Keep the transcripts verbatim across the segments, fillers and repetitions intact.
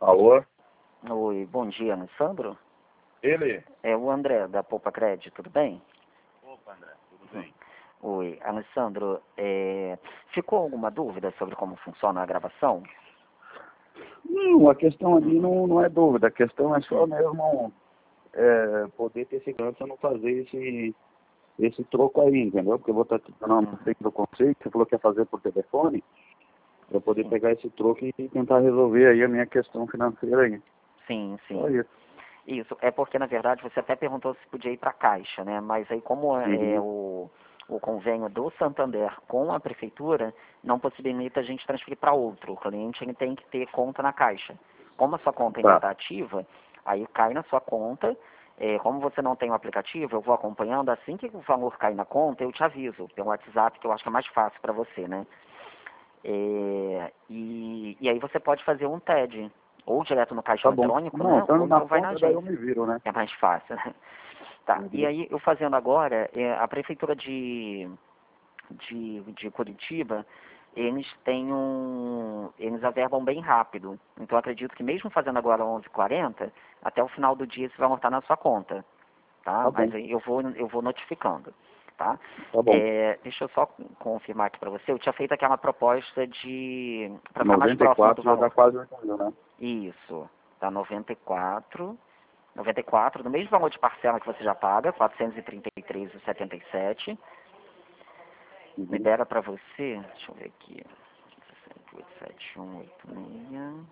Alô? Oi, bom dia, Alessandro. Ele? É o André, da Poupa Crédito, tudo bem? Opa, André, tudo bem? Oi, Alessandro, é... ficou alguma dúvida sobre como funciona a gravação? Não, a questão ali não, não é dúvida, a questão é só mesmo é, poder ter segurança não fazer esse, esse troco aí, entendeu? Porque eu vou estar dando uma frente do conceito, você falou que ia fazer por telefone, para poder Sim. pegar esse troco e tentar resolver aí a minha questão financeira aí. Sim, sim. Só isso. Isso, é porque na verdade você até perguntou se podia ir para a Caixa, né? Mas aí como é Uhum. o, o convênio do Santander com a Prefeitura, não possibilita a gente transferir para outro. O cliente ele tem que ter conta na Caixa. Como a sua conta ainda Tá, está ativa, aí cai na sua conta. É, como você não tem o aplicativo, eu vou acompanhando. Assim que o valor cai na conta, eu te aviso pelo WhatsApp, que eu acho que é mais fácil para você, né? É, e, e aí você pode fazer um T E D, ou direto no caixa tá bom. eletrônico, Não, né? estando Ou na então vai na conta, daí eu agência. me viro, né? É mais fácil, né? Tá, e Uhum. aí eu fazendo agora, é, a prefeitura de, de, de Curitiba, eles têm um, eles averbam bem rápido. Então eu acredito que mesmo fazendo agora onze e quarenta, até o final do dia isso vai montar na sua conta, tá? Tá bom, Mas aí eu vou, eu vou notificando, tá? tá bom. É, deixa eu só confirmar aqui para você, eu tinha feito aquela proposta de, para ficar mais noventa e próximo do quatro já dá valor. quase oito mil, né? Isso, tá noventa e quatro, noventa e quatro, no mesmo valor de parcela que você já paga, quatrocentos e trinta e três vírgula setenta e sete. Uhum. Libera para você, deixa eu ver aqui, sessenta e oito, setenta e um, oitenta e seis.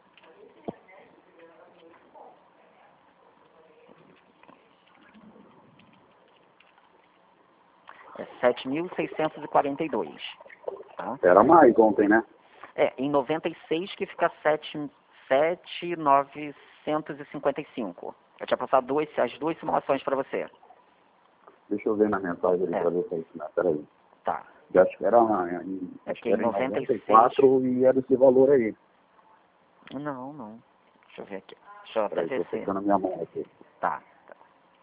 É sete mil seiscentos e quarenta e dois, tá? Era mais ontem, né? É, em noventa e seis que fica sete mil novecentos e cinquenta e cinco. Eu tinha passado duas, as duas simulações para você. Deixa eu ver na mensagem ali É, pra ver se é isso, né? Peraí. tá. Eu acho que era, em- É acho porque que em era em noventa e noventa e seis... quatro e era esse valor aí. Não, não. Deixa eu ver aqui. Deixa eu até Peraí, ver tô se... pegando a minha mão aqui. Tá. Tá.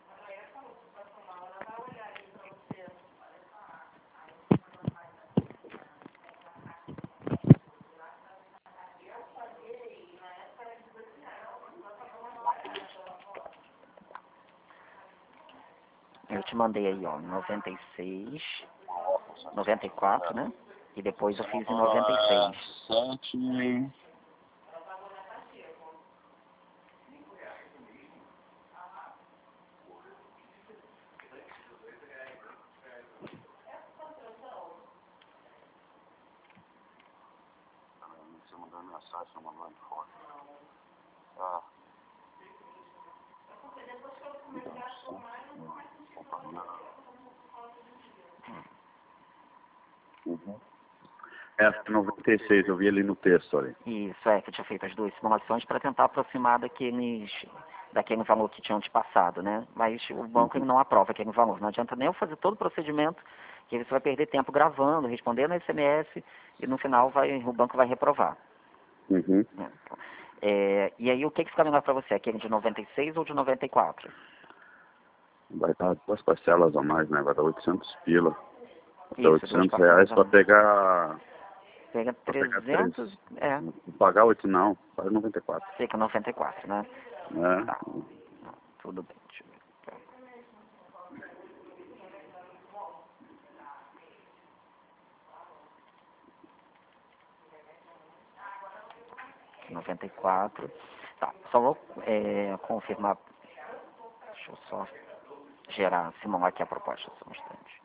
Eu te mandei aí, ó, noventa e seis, noventa e quatro, né? E depois eu fiz em noventa e seis. Sete. Você mandou mensagem, você mandou fora. Tá. Uhum. É, noventa e seis, eu vi ali no texto ali. Isso, é, que eu tinha feito as duas simulações para tentar aproximar daqueles, daquele valor que tinham te passado, né? Mas o banco ele Uhum. não aprova aquele valor. Não adianta nem eu fazer todo o procedimento, que você vai perder tempo gravando, respondendo S M S, e no final vai, o banco vai reprovar. Uhum. Né? É, e aí o que, que fica melhor para você? Aquele de noventa e seis ou de noventa e quatro? Vai dar duas parcelas a mais, né? Vai dar oitocentos pila. Vai dar Isso, duas oitocentos parcelas reais a pra mais. pegar. Pega Pra pegar três. trezentos, é, Não pagar oito não, paga noventa e quatro. fica noventa e quatro, né? Né? Tá, tudo bem. Deixa eu ver. noventa e quatro. Tá, só vou é, confirmar. Deixa eu só gerar, simular aqui a proposta, só um instante.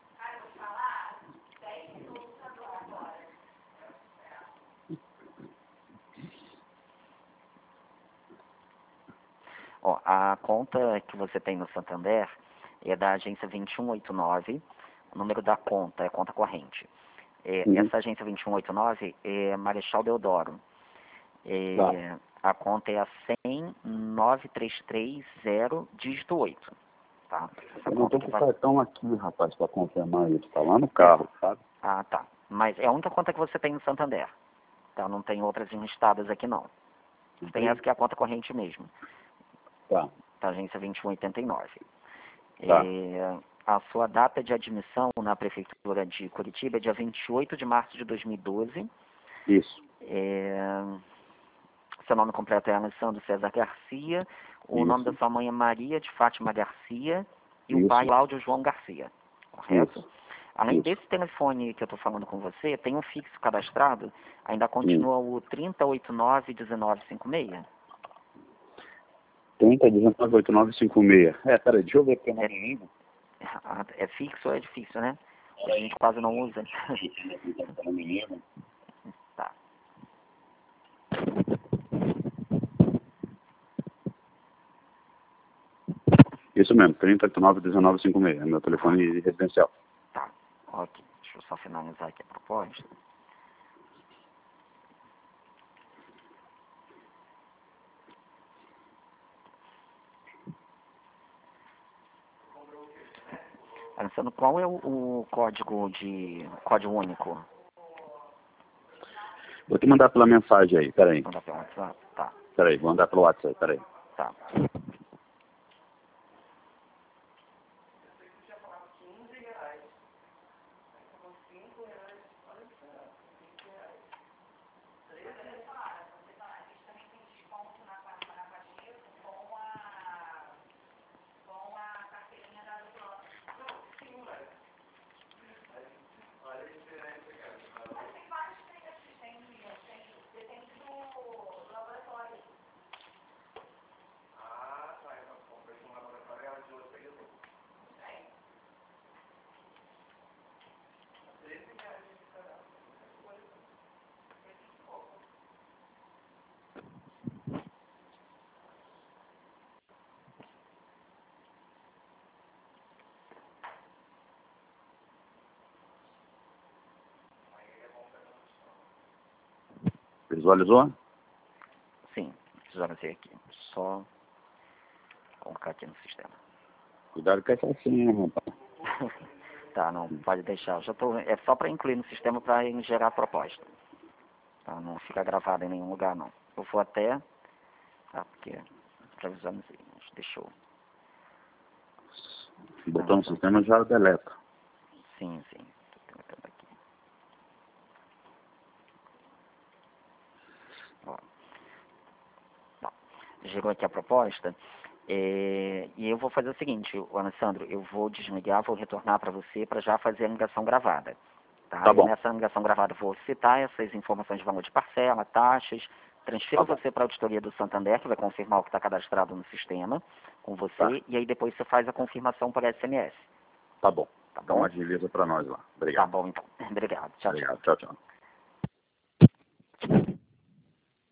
Ó, a conta que você tem no Santander é da agência vinte e um oitenta e nove, o número da conta é conta corrente. É, Uhum. essa agência vinte e um oitenta e nove é Marechal Deodoro. Tá. É, a conta é a cem nove três três zero, dígito oito. Tá? Essa Eu não conta tô que com o vai... cartão aqui, rapaz, pra confirmar isso. Tá lá no É, carro, sabe? ah, tá. Mas é a única conta que você tem no Santander. Tá? Não tem outras listadas aqui, não. Tem essa Uhum. que é a conta corrente mesmo. Tá, Da agência vinte e um oitenta e nove. tá. É, a sua data de admissão na Prefeitura de Curitiba é dia vinte e oito de março de dois mil e doze. Isso. É, Seu nome completo é Alessandro César Garcia, o Isso. nome da sua mãe é Maria de Fátima Garcia e Isso. o pai Cláudio João Garcia, correto? Isso. Além Isso. desse telefone que eu estou falando com você, tem um fixo cadastrado, ainda continua o trinta, oitenta e nove, dezenove cinquenta e seis? trinta, dezenove, oitenta e nove, cinquenta e seis. É, peraí, deixa eu ver porque não me lembro. É fixo ou é difícil, né? A gente quase não usa. Não me lembro. Tá. Isso mesmo, trinta, oitenta e nove, dezenove, cinquenta e seis. É meu telefone residencial. Tá, ok. Deixa eu só finalizar aqui a proposta. Alessandro, qual é o, o código de código único? Vou te mandar pela mensagem aí, peraí. Mandar pelo WhatsApp? Tá, Peraí, vou mandar pelo WhatsApp, peraí. tá. Visualizou? Sim, visualizei aqui. Só colocar aqui no sistema. Cuidado com essa senha, rapaz. Tá, não, pode deixar. Eu já tô, é só para incluir no sistema para gerar a proposta. Tá, não fica gravado em nenhum lugar, não. Eu vou até... Tá, porque... Já visualizei, mas deixa eu... Botou no sistema, já deleta. Sim, sim. Tô tentando aqui. Ó. Tá. Gerou aqui a proposta. É, e eu vou fazer o seguinte, o Alessandro, eu vou desligar, vou retornar para você para já fazer a ligação gravada. Tá? Tá bom. E nessa ligação gravada eu vou citar essas informações de valor de parcela, taxas, transfiro Tá você para a auditoria do Santander, que vai confirmar o que está cadastrado no sistema com você, Tá. e aí depois você faz a confirmação por S M S. Tá bom. Tá Então bom? agiliza para nós lá. Tá Obrigado. bom, então. Obrigado. Tchau, tchau. Obrigado. Tchau, tchau.